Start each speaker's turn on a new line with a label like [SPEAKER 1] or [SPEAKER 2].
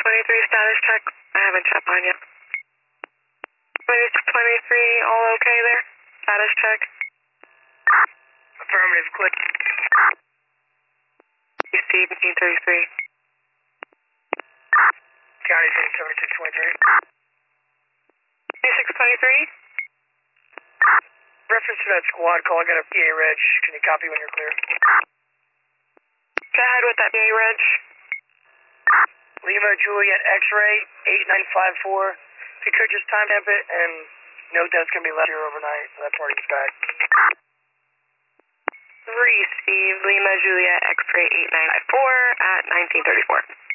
[SPEAKER 1] 23 status check. I haven't checked on you. 23, all okay there? Status check.
[SPEAKER 2] Affirmative, click.
[SPEAKER 1] Steve, 1833.
[SPEAKER 2] County 7623.
[SPEAKER 1] 2623?
[SPEAKER 2] Reference to that squad call, I got a PA reg. Can you copy when you're clear?
[SPEAKER 1] Go ahead with that PA reg.
[SPEAKER 2] Lima Juliet X-ray 8954. If you could just time stamp it and note that it's going to be left here overnight, so that party's back.
[SPEAKER 1] 3 Steve, Lima Juliet X-ray 8954 at 1934.